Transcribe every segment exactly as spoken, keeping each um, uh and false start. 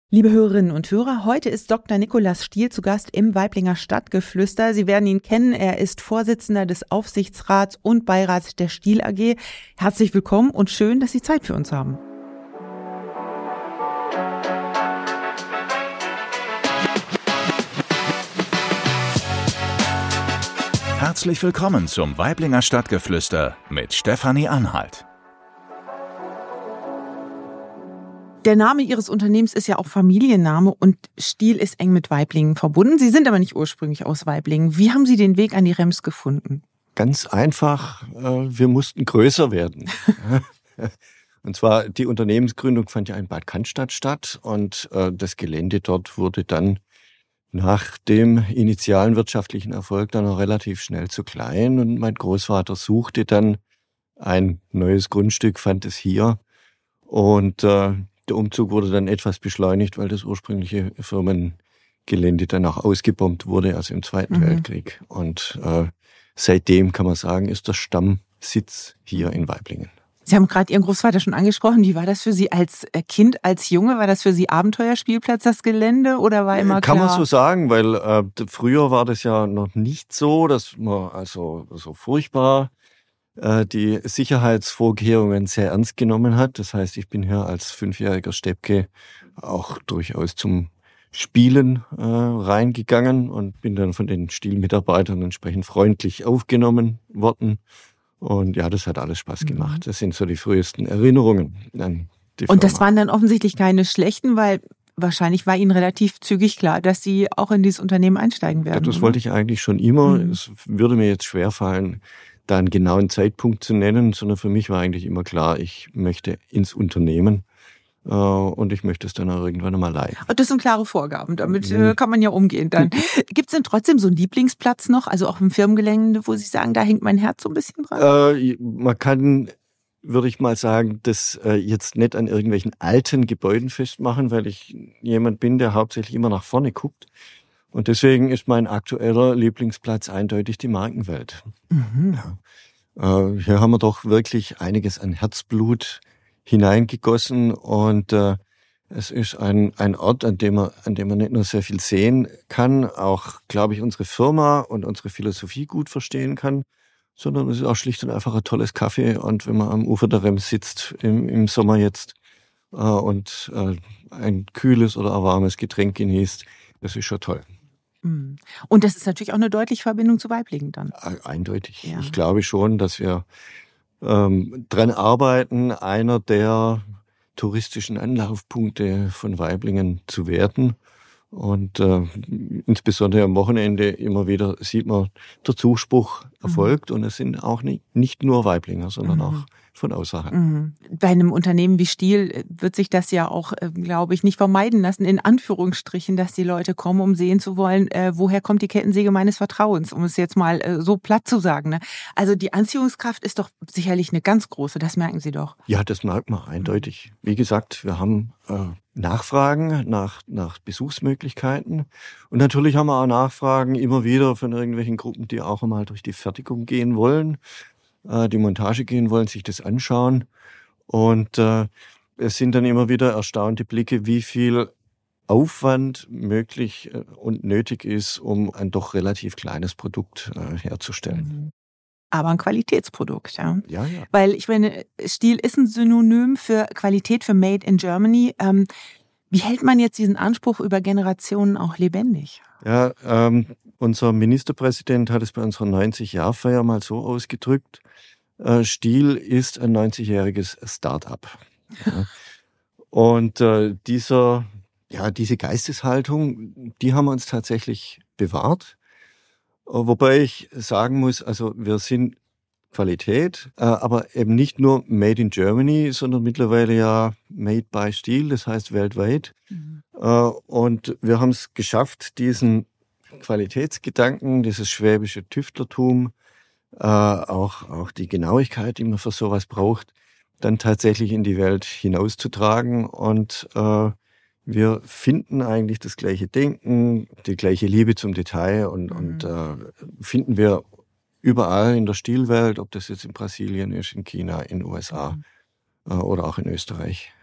Liebe Hörerinnen und Hörer, heute ist Doktor Nikolaus Stiel zu Gast im Waiblinger Stadtgeflüster. Sie werden ihn kennen, er ist Vorsitzender des Aufsichtsrats und Beirats der Stiel A G. Herzlich willkommen und schön, dass Sie Zeit für uns haben. Herzlich willkommen zum Waiblinger Stadtgeflüster mit Stefanie Anhalt. Der Name Ihres Unternehmens ist ja auch Familienname und Stiel ist eng mit Waiblingen verbunden. Sie sind aber nicht ursprünglich aus Waiblingen. Wie haben Sie den Weg an die Rems gefunden? Ganz einfach, wir mussten größer werden. Und zwar die Unternehmensgründung fand ja in Bad Cannstatt statt und das Gelände dort wurde dann nach dem initialen wirtschaftlichen Erfolg dann auch relativ schnell zu klein und mein Großvater suchte dann ein neues Grundstück, fand es hier und äh, der Umzug wurde dann etwas beschleunigt, weil das ursprüngliche Firmengelände dann auch ausgebombt wurde, also im Zweiten mhm. Weltkrieg. Und äh, seitdem kann man sagen, ist der Stammsitz hier in Waiblingen. Sie haben gerade Ihren Großvater schon angesprochen. Wie war das für Sie als Kind, als Junge? War das für Sie Abenteuerspielplatz, das Gelände, oder war immer klar? Kann man so sagen, weil äh, früher war das ja noch nicht so, dass man also so furchtbar äh, die Sicherheitsvorkehrungen sehr ernst genommen hat. Das heißt, ich bin hier als fünfjähriger Steppke auch durchaus zum Spielen äh, reingegangen und bin dann von den Stiel-Mitarbeitern entsprechend freundlich aufgenommen worden. Und ja, das hat alles Spaß gemacht. Das sind so die frühesten Erinnerungen an die Firma. Und das waren dann offensichtlich keine schlechten, weil wahrscheinlich war Ihnen relativ zügig klar, dass Sie auch in dieses Unternehmen einsteigen werden. Ja, das oder? wollte ich eigentlich schon immer. Mhm. Es würde mir jetzt schwerfallen, da einen genauen Zeitpunkt zu nennen, sondern für mich war eigentlich immer klar, ich möchte ins Unternehmen. Und ich möchte es dann auch irgendwann einmal leiten. Das sind klare Vorgaben, damit mhm. kann man ja umgehen dann. Gibt es denn trotzdem so einen Lieblingsplatz noch, also auch im Firmengelände, wo Sie sagen, da hängt mein Herz so ein bisschen dran? Äh, man kann, würde ich mal sagen, das äh, jetzt nicht an irgendwelchen alten Gebäuden festmachen, weil ich jemand bin, der hauptsächlich immer nach vorne guckt. Und deswegen ist mein aktueller Lieblingsplatz eindeutig die Markenwelt. Mhm. Ja. Äh, hier haben wir doch wirklich einiges an Herzblut hineingegossen und äh, es ist ein ein Ort, an dem man an dem man nicht nur sehr viel sehen kann, auch, glaube ich, unsere Firma und unsere Philosophie gut verstehen kann, sondern es ist auch schlicht und einfach ein tolles Kaffee und wenn man am Ufer der Rems sitzt im im Sommer jetzt äh, und äh, ein kühles oder ein warmes Getränk genießt, das ist schon toll. Und das ist natürlich auch eine deutliche Verbindung zu Waiblingen dann. Eindeutig. Ja. Ich glaube schon, dass wir ähm, dran arbeiten, einer der touristischen Anlaufpunkte von Waiblingen zu werden. Und äh, insbesondere am Wochenende immer wieder sieht man, der Zuspruch erfolgt. Mhm. Und es sind auch nicht, nicht nur Waiblinger, sondern mhm. auch von außerhalb. Mhm. Bei einem Unternehmen wie Stiel wird sich das ja auch, glaube ich, nicht vermeiden lassen, in Anführungsstrichen, dass die Leute kommen, um sehen zu wollen, äh, woher kommt die Kettensäge meines Vertrauens, um es jetzt mal äh, so platt zu sagen. Ne? Also die Anziehungskraft ist doch sicherlich eine ganz große, das merken Sie doch. Ja, das merkt man eindeutig. Wie gesagt, wir haben äh, Nachfragen nach, nach Besuchsmöglichkeiten und natürlich haben wir auch Nachfragen immer wieder von irgendwelchen Gruppen, die auch einmal durch die Fertigung gehen wollen, die Montage gehen wollen, sich das anschauen. Und äh, es sind dann immer wieder erstaunte Blicke, wie viel Aufwand möglich und nötig ist, um ein doch relativ kleines Produkt äh, herzustellen. Aber ein Qualitätsprodukt, ja. Ja, ja. Weil ich meine, Stiel ist ein Synonym für Qualität, für Made in Germany. Ähm, wie hält man jetzt diesen Anspruch über Generationen auch lebendig? Ja, ähm, unser Ministerpräsident hat es bei unserer neunzig-Jahr-Feier mal so ausgedrückt, äh, Stiel ist ein neunzigjähriges Start-up. Ja. Und äh, dieser, ja, diese Geisteshaltung, die haben wir uns tatsächlich bewahrt. Wobei ich sagen muss, also wir sind Qualität, äh, aber eben nicht nur Made in Germany, sondern mittlerweile ja Made by Stiel, das heißt weltweit. Mhm. Äh, und wir haben es geschafft, diesen Qualitätsgedanken, dieses schwäbische Tüftlertum, äh, auch, auch die Genauigkeit, die man für sowas braucht, dann tatsächlich in die Welt hinauszutragen. Und äh, wir finden eigentlich das gleiche Denken, die gleiche Liebe zum Detail und, mhm. und äh, finden wir überall in der Stielwelt, ob das jetzt in Brasilien ist, in China, in den U S A mhm. äh, oder auch in Österreich.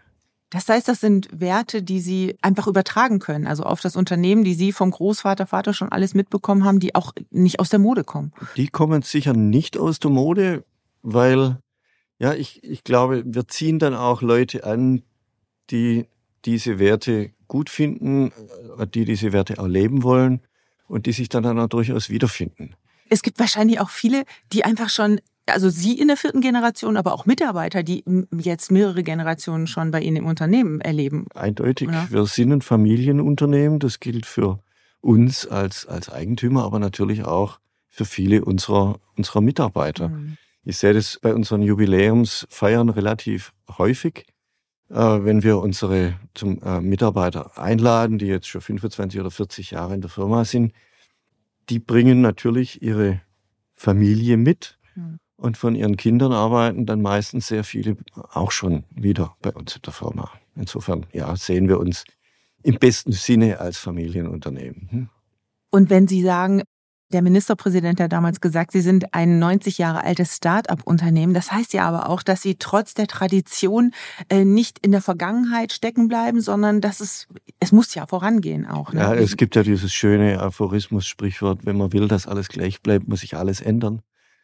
Das heißt, das sind Werte, die Sie einfach übertragen können, also auf das Unternehmen, die Sie vom Großvater, Vater schon alles mitbekommen haben, die auch nicht aus der Mode kommen. Die kommen sicher nicht aus der Mode, weil, ja, ich, ich glaube, wir ziehen dann auch Leute an, die diese Werte gut finden, die diese Werte auch leben wollen und die sich dann, dann auch durchaus wiederfinden. Es gibt wahrscheinlich auch viele, die einfach schon, also Sie in der vierten Generation, aber auch Mitarbeiter, die jetzt mehrere Generationen schon bei Ihnen im Unternehmen erleben. Eindeutig. Ja. Wir sind ein Familienunternehmen. Das gilt für uns als, als Eigentümer, aber natürlich auch für viele unserer, unserer Mitarbeiter. Mhm. Ich sehe das bei unseren Jubiläumsfeiern relativ häufig, äh, wenn wir unsere zum, äh, Mitarbeiter einladen, die jetzt schon fünfundzwanzig oder vierzig Jahre in der Firma sind. Die bringen natürlich ihre Familie mit. Mhm. Und von ihren Kindern arbeiten dann meistens sehr viele auch schon wieder bei uns in der Firma. Insofern, ja, sehen wir uns im besten Sinne als Familienunternehmen. Hm? Und wenn Sie sagen, der Ministerpräsident hat damals gesagt, Sie sind ein neunzig Jahre altes Start-up-Unternehmen. Das heißt ja aber auch, dass Sie trotz der Tradition äh, nicht in der Vergangenheit stecken bleiben, sondern dass es, es muss ja vorangehen auch. Ne? Ja, es gibt ja dieses schöne Aphorismus-Sprichwort, wenn man will, dass alles gleich bleibt, muss sich alles ändern.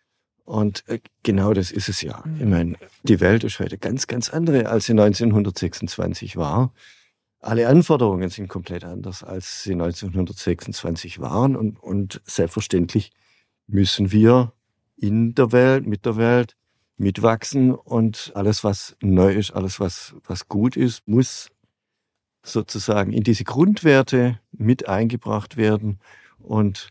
Und genau das ist es ja. Mhm. Ich meine, die Welt ist heute ganz, ganz andere, als sie neunzehnhundertsechsundzwanzig war. Alle Anforderungen sind komplett anders, als sie neunzehnhundertsechsundzwanzig waren. Und, und selbstverständlich müssen wir in der Welt, mit der Welt mitwachsen. Und alles, was neu ist, alles, was, was gut ist, muss sozusagen in diese Grundwerte mit eingebracht werden. Und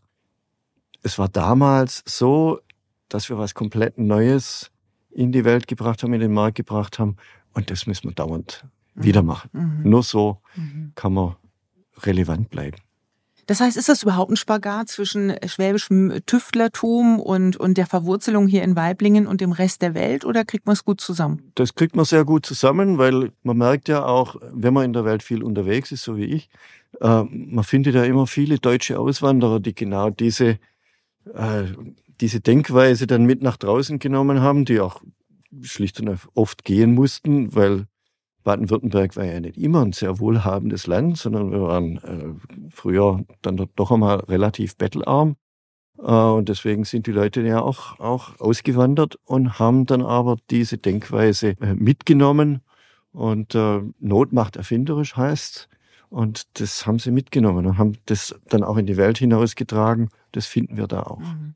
es war damals so, dass wir was komplett Neues in die Welt gebracht haben, in den Markt gebracht haben. Und das müssen wir dauernd mhm. wieder machen. Mhm. Nur so mhm. kann man relevant bleiben. Das heißt, ist das überhaupt ein Spagat zwischen schwäbischem Tüftlertum und, und der Verwurzelung hier in Waiblingen und dem Rest der Welt, oder kriegt man es gut zusammen? Das kriegt man sehr gut zusammen, weil man merkt ja auch, wenn man in der Welt viel unterwegs ist, so wie ich, äh, man findet ja immer viele deutsche Auswanderer, die genau diese äh, diese Denkweise dann mit nach draußen genommen haben, die auch schlicht und oft gehen mussten, weil Baden-Württemberg war ja nicht immer ein sehr wohlhabendes Land, sondern wir waren äh, früher dann doch einmal relativ bettelarm. Äh, und deswegen sind die Leute ja auch, auch ausgewandert und haben dann aber diese Denkweise äh, mitgenommen. Und äh, Not macht erfinderisch heißt. Und das haben sie mitgenommen und haben das dann auch in die Welt hinausgetragen. Das finden wir da auch. Mhm.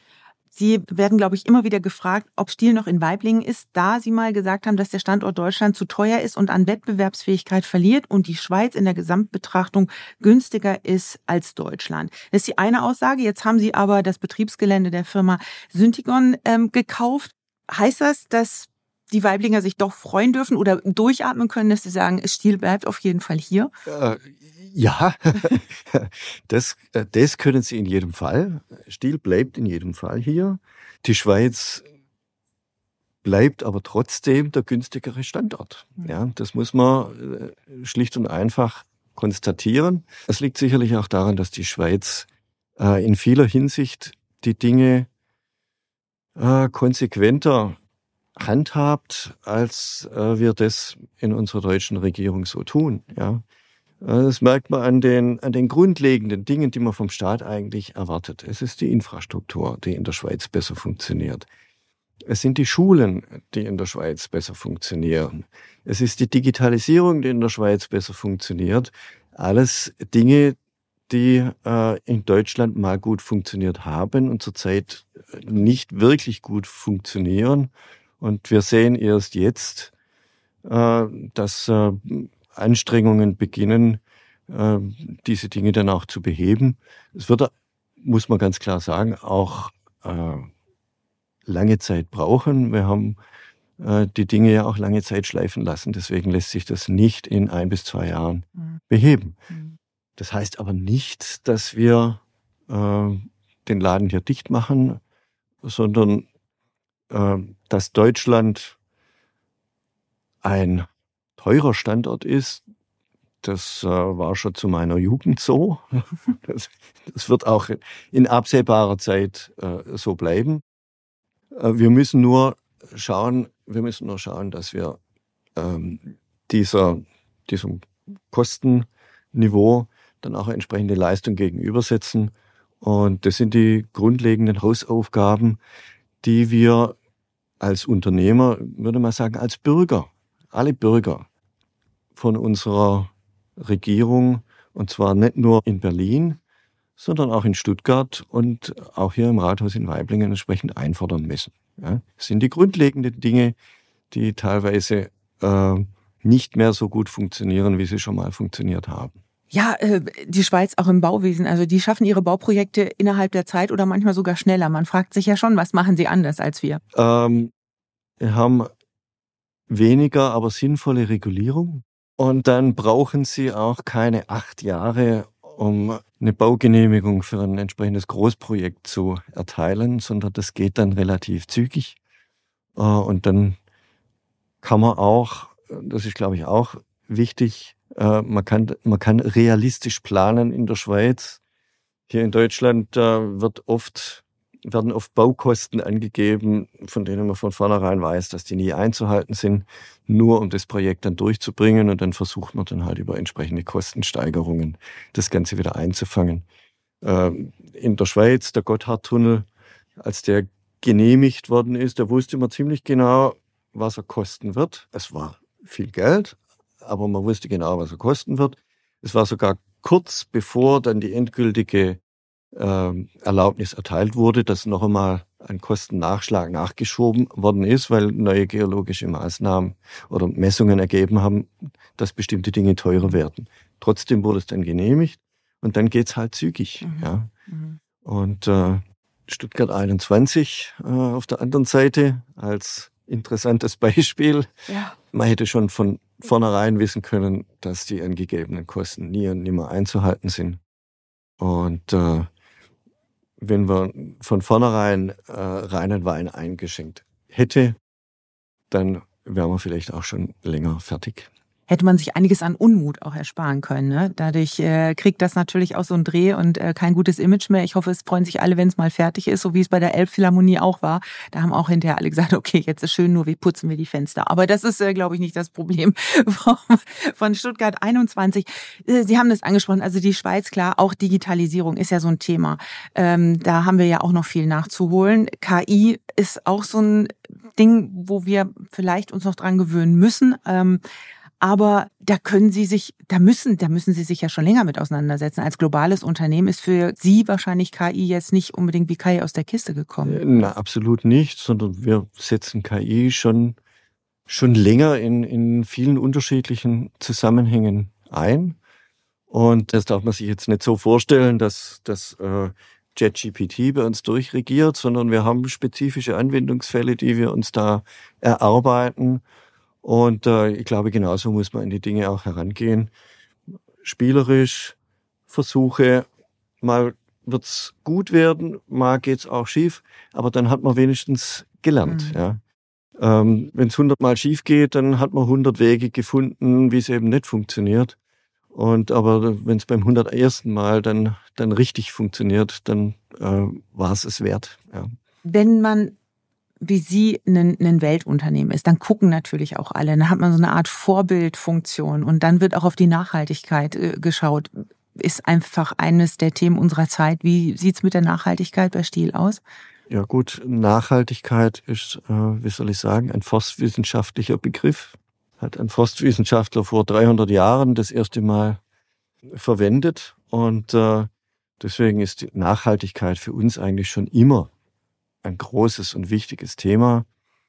Sie werden, glaube ich, immer wieder gefragt, ob Stihl noch in Waiblingen ist, da Sie mal gesagt haben, dass der Standort Deutschland zu teuer ist und an Wettbewerbsfähigkeit verliert und die Schweiz in der Gesamtbetrachtung günstiger ist als Deutschland. Das ist die eine Aussage. Jetzt haben Sie aber das Betriebsgelände der Firma Syntegon ähm, gekauft. Heißt das, dass die Waiblinger sich doch freuen dürfen oder durchatmen können, dass sie sagen, Stihl bleibt auf jeden Fall hier? Äh, ja, das, das können sie in jedem Fall. Stihl bleibt in jedem Fall hier. Die Schweiz bleibt aber trotzdem der günstigere Standort. Ja, das muss man schlicht und einfach konstatieren. Das liegt sicherlich auch daran, dass die Schweiz äh, in vieler Hinsicht die Dinge äh, konsequenter handhabt, als äh, wir das in unserer deutschen Regierung so tun. Ja, das merkt man an den, an den grundlegenden Dingen, die man vom Staat eigentlich erwartet. Es ist die Infrastruktur, die in der Schweiz besser funktioniert. Es sind die Schulen, die in der Schweiz besser funktionieren. Es ist die Digitalisierung, die in der Schweiz besser funktioniert. Alles Dinge, die äh, in Deutschland mal gut funktioniert haben und zurzeit nicht wirklich gut funktionieren. Und wir sehen erst jetzt, äh, dass äh, Anstrengungen beginnen, äh, diese Dinge dann auch zu beheben. Es wird, muss man ganz klar sagen, auch äh, lange Zeit brauchen. Wir haben äh, die Dinge ja auch lange Zeit schleifen lassen. Deswegen lässt sich das nicht in ein bis zwei Jahren mhm. beheben. Mhm. Das heißt aber nicht, dass wir äh, den Laden hier dicht machen, sondern dass Deutschland ein teurer Standort ist, das äh, war schon zu meiner Jugend so. Das, das wird auch in absehbarer Zeit äh, so bleiben. Äh, wir müssen nur schauen, wir müssen nur schauen, dass wir ähm, dieser, diesem Kostenniveau dann auch eine entsprechende Leistung gegenübersetzen. Und das sind die grundlegenden Hausaufgaben, die wir als Unternehmer, würde man sagen, als Bürger, alle Bürger von unserer Regierung, und zwar nicht nur in Berlin, sondern auch in Stuttgart und auch hier im Rathaus in Waiblingen entsprechend einfordern müssen. Ja, das sind die grundlegenden Dinge, die teilweise äh, nicht mehr so gut funktionieren, wie sie schon mal funktioniert haben. Ja, äh, die Schweiz auch im Bauwesen, also die schaffen ihre Bauprojekte innerhalb der Zeit oder manchmal sogar schneller. Man fragt sich ja schon, was machen sie anders als wir? Ähm, wir haben weniger, aber sinnvolle Regulierung. Und dann brauchen sie auch keine acht Jahre, um eine Baugenehmigung für ein entsprechendes Großprojekt zu erteilen, sondern das geht dann relativ zügig. Und dann kann man auch, das ist glaube ich auch wichtig, man kann, man kann realistisch planen in der Schweiz. Hier in Deutschland wird oft, werden oft Baukosten angegeben, von denen man von vornherein weiß, dass die nie einzuhalten sind, nur um das Projekt dann durchzubringen, und dann versucht man dann halt über entsprechende Kostensteigerungen das Ganze wieder einzufangen. In der Schweiz, der Gotthardtunnel, als der genehmigt worden ist, da wusste man ziemlich genau, was er kosten wird. Es war viel Geld, aber man wusste genau, was er kosten wird. Es war sogar kurz bevor dann die endgültige äh, Erlaubnis erteilt wurde, dass noch einmal ein Kostennachschlag nachgeschoben worden ist, weil neue geologische Maßnahmen oder Messungen ergeben haben, dass bestimmte Dinge teurer werden. Trotzdem wurde es dann genehmigt und dann geht's halt zügig. Mhm. Ja. Mhm. Und äh, Stuttgart einundzwanzig äh, auf der anderen Seite als interessantes Beispiel. Ja. Man hätte schon von vornherein wissen können, dass die angegebenen Kosten nie und nimmer einzuhalten sind. Und äh, wenn man von vornherein äh, reinen Wein eingeschenkt hätte, dann wären wir vielleicht auch schon länger fertig. Hätte man sich einiges an Unmut auch ersparen können. Ne? Dadurch äh, kriegt das natürlich auch so einen Dreh und äh, kein gutes Image mehr. Ich hoffe, es freuen sich alle, wenn es mal fertig ist, so wie es bei der Elbphilharmonie auch war. Da haben auch hinterher alle gesagt, okay, jetzt ist schön, nur wie putzen wir die Fenster. Aber das ist, äh, glaube ich, nicht das Problem von Stuttgart einundzwanzig. Äh, Sie haben das angesprochen, also die Schweiz, klar, auch Digitalisierung ist ja so ein Thema. Ähm, da haben wir ja auch noch viel nachzuholen. K I ist auch so ein Ding, wo wir vielleicht uns noch dran gewöhnen müssen. Ähm, Aber da können Sie sich, da müssen, da müssen Sie sich ja schon länger mit auseinandersetzen. Als globales Unternehmen ist für Sie wahrscheinlich K I jetzt nicht unbedingt wie K I aus der Kiste gekommen. Na, absolut nicht, sondern wir setzen K I schon, schon länger in, in vielen unterschiedlichen Zusammenhängen ein. Und das darf man sich jetzt nicht so vorstellen, dass das äh, ChatGPT bei uns durchregiert, sondern wir haben spezifische Anwendungsfälle, die wir uns da erarbeiten. Und äh, ich glaube, genauso muss man an die Dinge auch herangehen. Spielerisch, Versuche, mal wird's gut werden, mal geht's auch schief, aber dann hat man wenigstens gelernt. Mhm. Ja. Ähm, wenn es hundertmal schief geht, dann hat man hundert Wege gefunden, wie es eben nicht funktioniert. Und aber wenn es beim hundertersten Mal dann dann richtig funktioniert, dann äh, war es es wert. Ja. Wenn man wie Sie ein, ein Weltunternehmen ist, dann gucken natürlich auch alle. Dann hat man so eine Art Vorbildfunktion und dann wird auch auf die Nachhaltigkeit äh, geschaut. Ist einfach eines der Themen unserer Zeit. Wie sieht's mit der Nachhaltigkeit bei Stihl aus? Ja gut, Nachhaltigkeit ist, äh, wie soll ich sagen, ein forstwissenschaftlicher Begriff. Hat ein Forstwissenschaftler vor dreihundert Jahren das erste Mal verwendet und äh, deswegen ist die Nachhaltigkeit für uns eigentlich schon immer ein großes und wichtiges Thema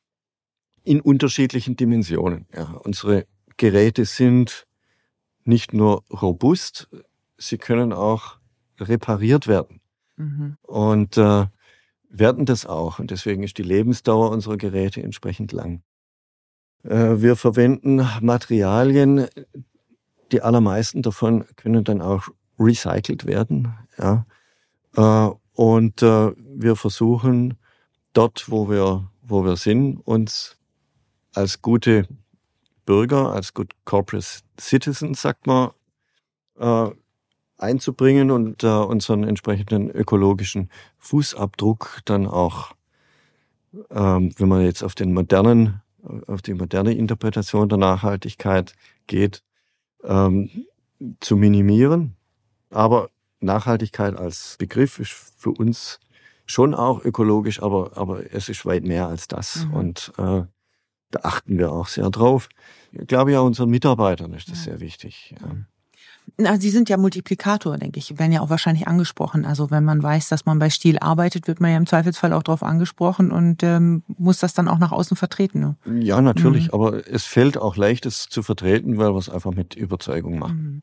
in unterschiedlichen Dimensionen. Ja, unsere Geräte sind nicht nur robust, sie können auch repariert werden. Mhm. Und äh, werden das auch. Und deswegen ist die Lebensdauer unserer Geräte entsprechend lang. Äh, wir verwenden Materialien, die allermeisten davon können dann auch recycelt werden. Ja. Äh, und äh, wir versuchen dort, wo wir, wo wir sind, uns als gute Bürger, als good corporate citizens, sagt man, äh, einzubringen und äh, unseren entsprechenden ökologischen Fußabdruck dann auch, ähm, wenn man jetzt auf den modernen auf die moderne Interpretation der Nachhaltigkeit geht, ähm, zu minimieren. Aber Nachhaltigkeit als Begriff ist für uns schon auch ökologisch, aber, aber es ist weit mehr als das. Mhm. Und äh, da achten wir auch sehr drauf. Ich glaube, ja, unseren Mitarbeitern ist das ja. sehr wichtig. Ja. Na, Sie sind ja Multiplikator, denke ich. Werden ja auch wahrscheinlich angesprochen. Also wenn man weiß, dass man bei Stihl arbeitet, wird man ja im Zweifelsfall auch darauf angesprochen und ähm, muss das dann auch nach außen vertreten. Ne? Ja, natürlich. Mhm. Aber es fällt auch leicht, es zu vertreten, weil wir es einfach mit Überzeugung machen. Mhm.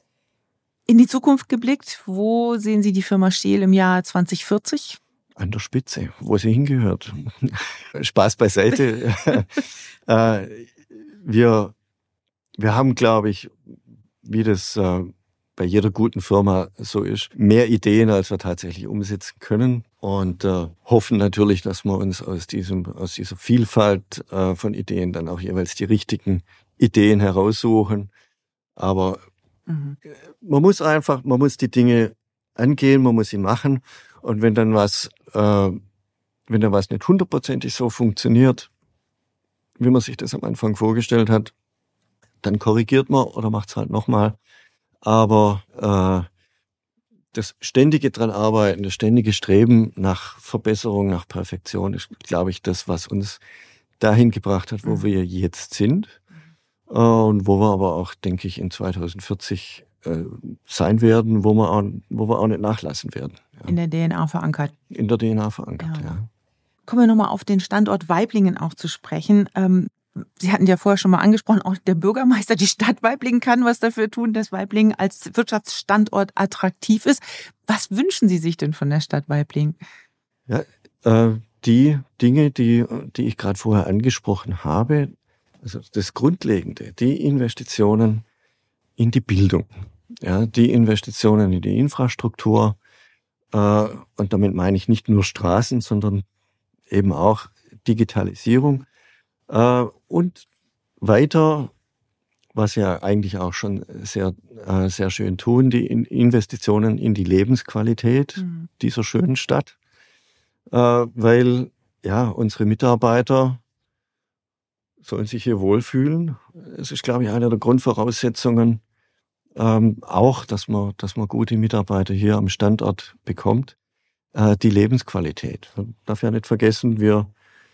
In die Zukunft geblickt, wo sehen Sie die Firma Stihl im Jahr zwanzig vierzig? An der Spitze, wo sie hingehört. Spaß beiseite. äh, wir, wir haben, glaube ich, wie das äh, bei jeder guten Firma so ist, mehr Ideen, als wir tatsächlich umsetzen können. Und äh, hoffen natürlich, dass wir uns aus diesem, aus dieser Vielfalt äh, von Ideen dann auch jeweils die richtigen Ideen heraussuchen. Aber mhm. man muss einfach, man muss die Dinge angehen, man muss sie machen. Und wenn dann was, äh, wenn dann was nicht hundertprozentig so funktioniert, wie man sich das am Anfang vorgestellt hat, dann korrigiert man oder macht es halt nochmal. Aber äh, das ständige dran arbeiten, das ständige Streben nach Verbesserung, nach Perfektion ist, glaube ich, das, was uns dahin gebracht hat, wo mhm. wir jetzt sind. Äh, und wo wir aber auch, denke ich, in zwanzig vierzig äh, sein werden, wo wir, auch, wo wir auch nicht nachlassen werden. Ja. In der D N A verankert. In der D N A verankert, ja. ja. Kommen wir nochmal auf den Standort Waiblingen auch zu sprechen. Ähm, Sie hatten ja vorher schon mal angesprochen, auch der Bürgermeister, die Stadt Waiblingen kann was dafür tun, dass Waiblingen als Wirtschaftsstandort attraktiv ist. Was wünschen Sie sich denn von der Stadt Waiblingen? Ja, äh, die Dinge, die, die ich gerade vorher angesprochen habe, also das Grundlegende, die Investitionen in die Bildung, ja, die Investitionen in die Infrastruktur, äh, und damit meine ich nicht nur Straßen, sondern eben auch Digitalisierung. Äh, und weiter, was ja eigentlich auch schon sehr, äh, sehr schön tun, die in Investitionen in die Lebensqualität mhm. dieser schönen Stadt, äh, weil ja unsere Mitarbeiter sollen sich hier wohlfühlen. Es ist, glaube ich, eine der Grundvoraussetzungen, ähm, auch, dass man, dass man gute Mitarbeiter hier am Standort bekommt, äh, die Lebensqualität. Man darf ja nicht vergessen, wir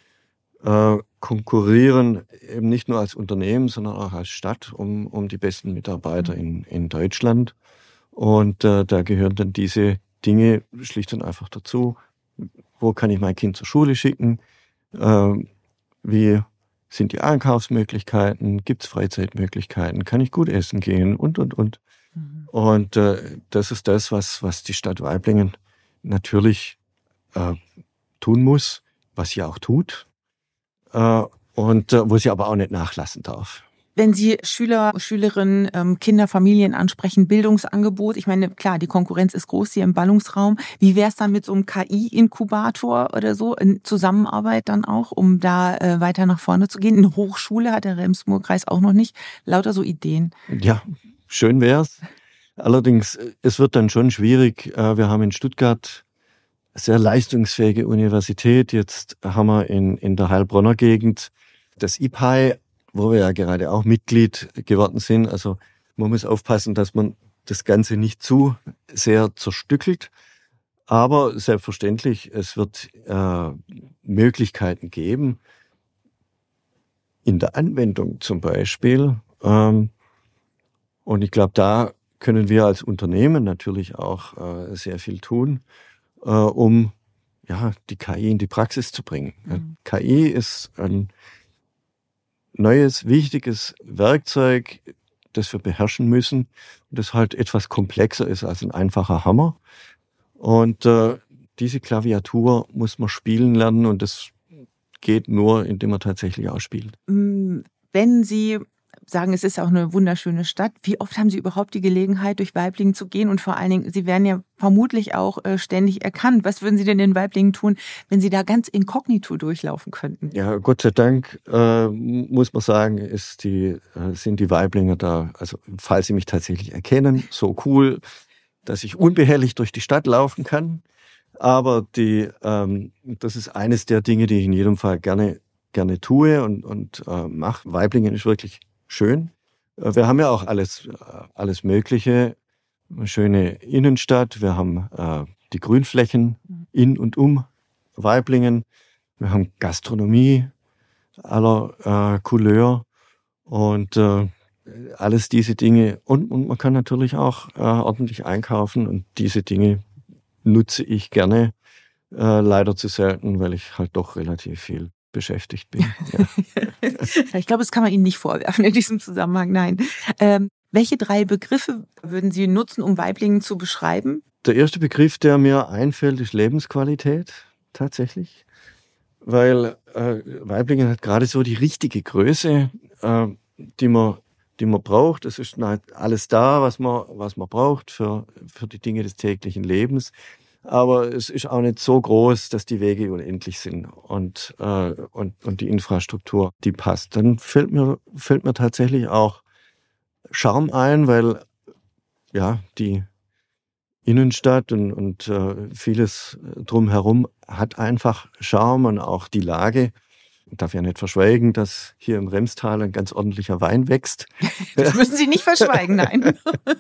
äh, konkurrieren eben nicht nur als Unternehmen, sondern auch als Stadt um, um die besten Mitarbeiter in, in Deutschland. Und äh, da gehören dann diese Dinge schlicht und einfach dazu. Wo kann ich mein Kind zur Schule schicken? Äh, wie sind die Einkaufsmöglichkeiten? Gibt es Freizeitmöglichkeiten? Kann ich gut essen gehen? Und, und, und. Mhm. Und äh, das ist das, was, was die Stadt Waiblingen natürlich äh, tun muss, was sie auch tut. Äh, und äh, wo sie aber auch nicht nachlassen darf. Wenn Sie Schüler, Schülerinnen, ähm, Kinder, Familien ansprechen, Bildungsangebot, ich meine, klar, die Konkurrenz ist groß hier im Ballungsraum. Wie wäre es dann mit so einem K I-Inkubator oder so, in Zusammenarbeit dann auch, um da äh, weiter nach vorne zu gehen? Eine Hochschule hat der Rems-Murr-Kreis auch noch nicht. Lauter so Ideen. Ja, schön wär's. Allerdings, es wird dann schon schwierig. Wir haben in Stuttgart eine sehr leistungsfähige Universität. Jetzt haben wir in, in der Heilbronner Gegend das I P A I, wo wir ja gerade auch Mitglied geworden sind. Also man muss aufpassen, dass man das Ganze nicht zu sehr zerstückelt. Aber selbstverständlich, es wird äh, Möglichkeiten geben, in der Anwendung zum Beispiel. Ähm, und ich glaube, da können wir als Unternehmen natürlich auch äh, sehr viel tun, äh, um ja, die K I in die Praxis zu bringen. Mhm. K I ist ein neues, wichtiges Werkzeug, das wir beherrschen müssen und das halt etwas komplexer ist als ein einfacher Hammer. Und äh, diese Klaviatur muss man spielen lernen und das geht nur, indem man tatsächlich auch spielt. Wenn Sie sagen, es ist auch eine wunderschöne Stadt, wie oft haben Sie überhaupt die Gelegenheit, durch Waiblingen zu gehen? Und vor allen Dingen, Sie werden ja vermutlich auch äh, ständig erkannt. Was würden Sie denn in Waiblingen tun, wenn Sie da ganz inkognito durchlaufen könnten? Ja, Gott sei Dank, äh, muss man sagen, ist die, äh, sind die Waiblinger da, also falls sie mich tatsächlich erkennen, so cool, dass ich unbehelligt durch die Stadt laufen kann. Aber die, ähm, das ist eines der Dinge, die ich in jedem Fall gerne gerne tue und, und äh, mache. Waiblingen ist wirklich schön. Äh, wir haben ja auch alles, äh, alles Mögliche. Eine schöne Innenstadt. Wir haben äh, die Grünflächen in und um Waiblingen. Wir haben Gastronomie aller äh, Couleur und äh, alles diese Dinge. Und, und man kann natürlich auch äh, ordentlich einkaufen und diese Dinge nutze ich gerne. Äh, leider zu selten, weil ich halt doch relativ viel beschäftigt bin. Ja. Ich glaube, das kann man Ihnen nicht vorwerfen in diesem Zusammenhang, nein. Ähm, welche drei Begriffe würden Sie nutzen, um Waiblingen zu beschreiben? Der erste Begriff, der mir einfällt, ist Lebensqualität, tatsächlich. Weil äh, Waiblingen hat gerade so die richtige Größe, äh, die man, die man braucht. Es ist alles da, was man, was man braucht für, für die Dinge des täglichen Lebens. Aber es ist auch nicht so groß, dass die Wege unendlich sind und, äh, und, und die Infrastruktur, die passt. Dann fällt mir, fällt mir tatsächlich auch Charme ein, weil ja die Innenstadt und, und äh, vieles drumherum hat einfach Charme und auch die Lage. Ich darf ja nicht verschweigen, dass hier im Remstal ein ganz ordentlicher Wein wächst. Das müssen Sie nicht verschweigen, nein.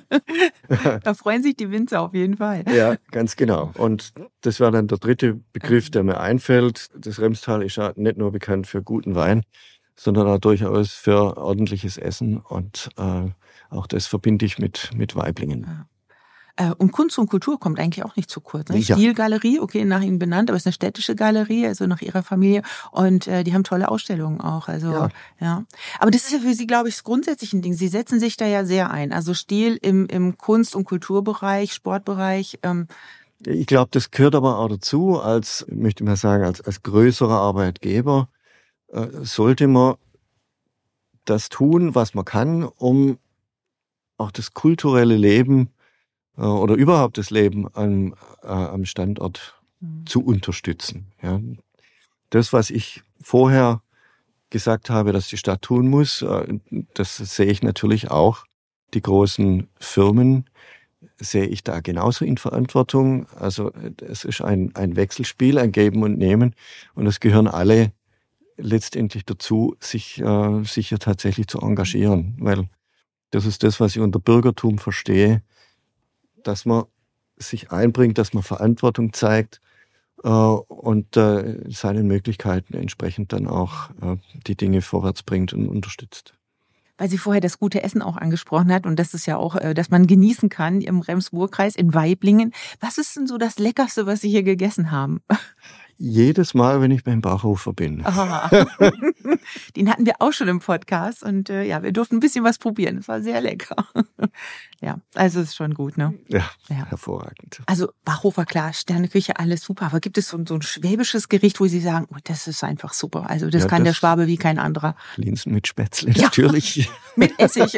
Da freuen sich die Winzer auf jeden Fall. Ja, ganz genau. Und das war dann der dritte Begriff, der mir einfällt. Das Remstal ist ja nicht nur bekannt für guten Wein, sondern auch durchaus für ordentliches Essen. Und äh, auch das verbinde ich mit, mit Waiblingen. Ja. Und Kunst und Kultur kommt eigentlich auch nicht zu kurz. Ne? Ja. Stilgalerie, okay, nach Ihnen benannt, aber es ist eine städtische Galerie, also nach Ihrer Familie. Und äh, die haben tolle Ausstellungen auch. Also ja. ja. Aber das ist ja für Sie, glaube ich, grundsätzlich ein Ding. Sie setzen sich da ja sehr ein. Also Stil im, im Kunst- und Kulturbereich, Sportbereich. Ähm. Ich glaube, das gehört aber auch dazu, als, ich möchte mal sagen, als, als größerer Arbeitgeber äh, sollte man das tun, was man kann, um auch das kulturelle Leben oder überhaupt das Leben am, äh, am Standort mhm. zu unterstützen. Ja. Das, was ich vorher gesagt habe, dass die Stadt tun muss, äh, das sehe ich natürlich auch. Die großen Firmen sehe ich da genauso in Verantwortung. Also es ist ein, ein Wechselspiel, ein Geben und Nehmen und es gehören alle letztendlich dazu, sich, äh, sich hier tatsächlich zu engagieren, weil das ist das, was ich unter Bürgertum verstehe, dass man sich einbringt, dass man Verantwortung zeigt äh, und äh, seinen Möglichkeiten entsprechend dann auch äh, die Dinge vorwärts bringt und unterstützt. Weil Sie vorher das gute Essen auch angesprochen hat und das ist ja auch, dass man genießen kann im Rems-Murr-Kreis in Waiblingen. Was ist denn so das Leckerste, was Sie hier gegessen haben? Jedes Mal, wenn ich beim Bachhofer bin. Aha. Den hatten wir auch schon im Podcast und äh, ja, wir durften ein bisschen was probieren. Es war sehr lecker. Ja, also ist schon gut, ne? Ja, ja. Hervorragend. Also Bachhofer, klar, Sterneküche, alles super. Aber gibt es so, so ein schwäbisches Gericht, wo Sie sagen, oh, das ist einfach super. Also das ja, kann das der Schwabe wie kein anderer. Linsen mit Spätzle, ja. Natürlich. Mit Essig.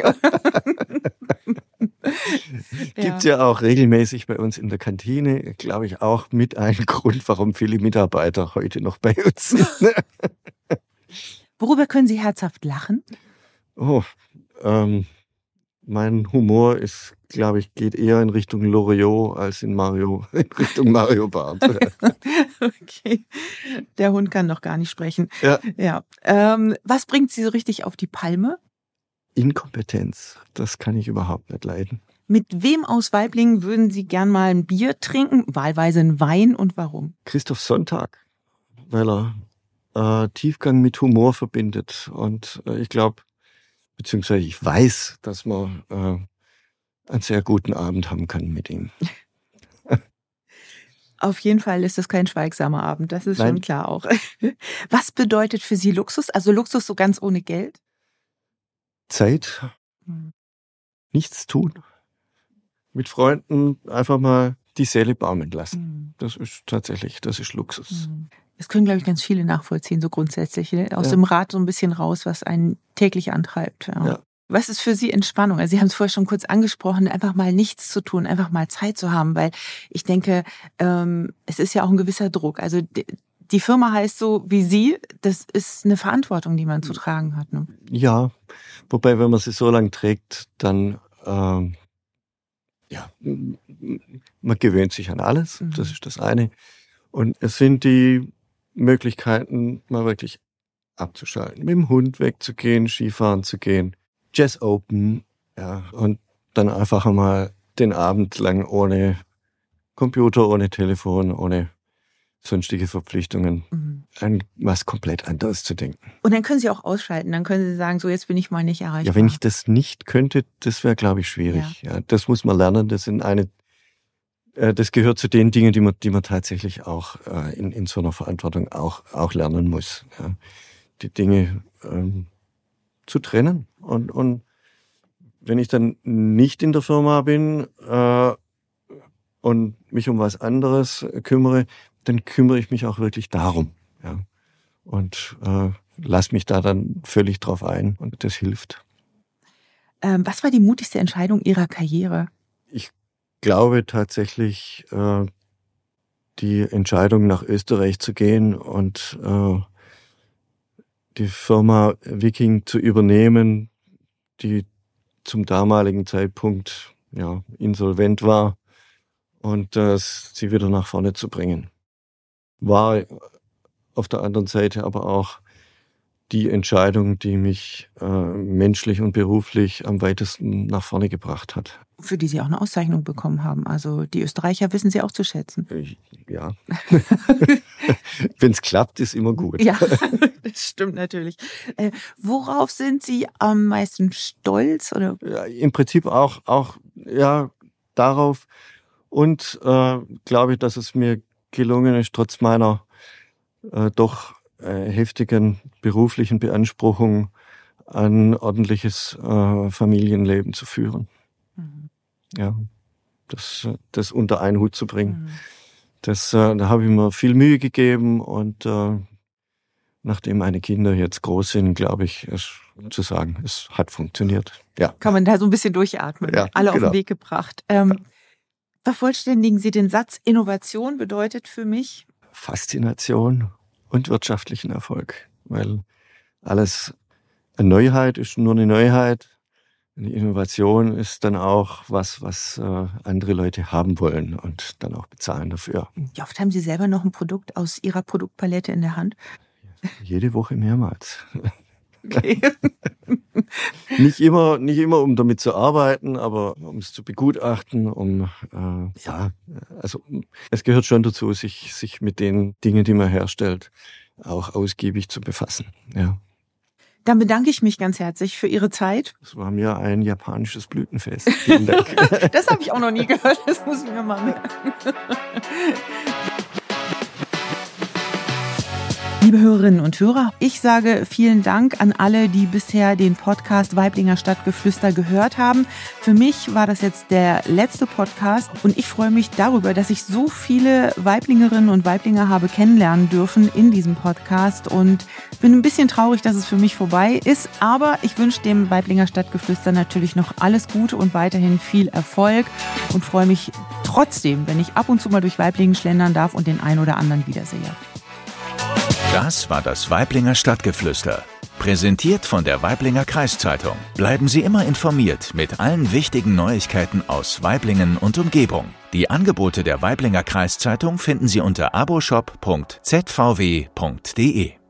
Gibt's ja. ja auch regelmäßig bei uns in der Kantine, glaube ich, auch mit einem Grund, warum viele Mitarbeiter heute noch bei uns sind. Worüber können Sie herzhaft lachen? Oh, ähm, mein Humor ist, glaube ich, geht eher in Richtung Loriot als in Mario, in Richtung Mario Barth. Okay, der Hund kann noch gar nicht sprechen. Ja. Ja. Ähm, was bringt Sie so richtig auf die Palme? Inkompetenz, das kann ich überhaupt nicht leiden. Mit wem aus Waiblingen würden Sie gern mal ein Bier trinken, wahlweise einen Wein und warum? Christoph Sonntag, weil er äh, Tiefgang mit Humor verbindet und äh, ich glaube, beziehungsweise ich weiß, dass man äh, einen sehr guten Abend haben kann mit ihm. Auf jeden Fall ist das kein schweigsamer Abend, das ist Nein. schon klar auch. Was bedeutet für Sie Luxus? Also Luxus so ganz ohne Geld? Zeit, hm. nichts tun, mit Freunden einfach mal die Seele baumeln lassen. Hm. Das ist tatsächlich, das ist Luxus. Hm. Das können, glaube ich, ganz viele nachvollziehen, so grundsätzlich. Ne? Aus ja. dem Rad so ein bisschen raus, was einen täglich antreibt. Ja. Ja. Was ist für Sie Entspannung? Also Sie haben es vorher schon kurz angesprochen, einfach mal nichts zu tun, einfach mal Zeit zu haben, weil ich denke, ähm, es ist ja auch ein gewisser Druck. Also die, die Firma heißt so wie Sie, das ist eine Verantwortung, die man zu tragen hat. Ne? Ja, wobei, wenn man sie so lange trägt, dann ähm, ja, man gewöhnt sich an alles, mhm. das ist das eine. Und es sind die Möglichkeiten, mal wirklich abzuschalten, mit dem Hund wegzugehen, Skifahren zu gehen, Jazz Open, ja, und dann einfach einmal den Abend lang ohne Computer, ohne Telefon, ohne sonstige Verpflichtungen, mhm. an was komplett anderes zu denken. Und dann können Sie auch ausschalten, dann können Sie sagen, so jetzt bin ich mal nicht erreichbar. Ja, wenn ich das nicht könnte, das wäre, glaube ich, schwierig. Ja. Ja, das muss man lernen, das sind eine, äh, das gehört zu den Dingen, die man, die man tatsächlich auch äh, in, in so einer Verantwortung auch, auch lernen muss. Ja. Die Dinge ähm, zu trennen. Und, und wenn ich dann nicht in der Firma bin äh, und mich um was anderes kümmere, dann kümmere ich mich auch wirklich darum. Ja. Und äh, lass mich da dann völlig drauf ein und das hilft. Ähm, was war die mutigste Entscheidung Ihrer Karriere? Ich glaube tatsächlich, äh, die Entscheidung nach Österreich zu gehen und äh, die Firma Viking zu übernehmen, die zum damaligen Zeitpunkt ja insolvent war, und äh, sie wieder nach vorne zu bringen. War auf der anderen Seite aber auch die Entscheidung, die mich äh, menschlich und beruflich am weitesten nach vorne gebracht hat. Für die Sie auch eine Auszeichnung bekommen haben. Also die Österreicher wissen Sie auch zu schätzen. Ja. Wenn es klappt, ist immer gut. Ja, das stimmt natürlich. Äh, worauf sind Sie am meisten stolz? Oder? Ja, im Prinzip auch, auch ja, darauf. Und äh, glaube ich, dass es mir gelungen ist, trotz meiner äh, doch äh, heftigen beruflichen Beanspruchung ein ordentliches äh, Familienleben zu führen. Mhm. Ja, das, das unter einen Hut zu bringen. Mhm. Das, äh, da habe ich mir viel Mühe gegeben, und äh, nachdem meine Kinder jetzt groß sind, glaube ich, es, zu sagen, es hat funktioniert. Ja. Kann man da so ein bisschen durchatmen. Ja, alle genau. Auf den Weg gebracht. Ähm, ja. Vervollständigen Sie den Satz, Innovation bedeutet für mich? Faszination und wirtschaftlichen Erfolg. Weil alles, eine Neuheit ist nur eine Neuheit. Eine Innovation ist dann auch was, was äh, andere Leute haben wollen und dann auch bezahlen dafür. Wie oft haben Sie selber noch ein Produkt aus Ihrer Produktpalette in der Hand? Jede Woche mehrmals. Okay. nicht immer, nicht immer, um damit zu arbeiten, aber um es zu begutachten, um äh, ja, also es gehört schon dazu, sich sich mit den Dingen, die man herstellt, auch ausgiebig zu befassen. Ja. Dann bedanke ich mich ganz herzlich für Ihre Zeit. Das war mir ein japanisches Blütenfest. Vielen Dank. Das habe ich auch noch nie gehört. Das muss ich mir mal merken. Liebe Hörerinnen und Hörer, ich sage vielen Dank an alle, die bisher den Podcast Waiblinger Stadtgeflüster gehört haben. Für mich war das jetzt der letzte Podcast und ich freue mich darüber, dass ich so viele Waiblingerinnen und Waiblinger habe kennenlernen dürfen in diesem Podcast, und bin ein bisschen traurig, dass es für mich vorbei ist, aber ich wünsche dem Waiblinger Stadtgeflüster natürlich noch alles Gute und weiterhin viel Erfolg und freue mich trotzdem, wenn ich ab und zu mal durch Waiblingen schlendern darf und den einen oder anderen wiedersehe. Das war das Waiblinger Stadtgeflüster. Präsentiert von der Waiblinger Kreiszeitung. Bleiben Sie immer informiert mit allen wichtigen Neuigkeiten aus Waiblingen und Umgebung. Die Angebote der Waiblinger Kreiszeitung finden Sie unter aboshop punkt z v w punkt d e.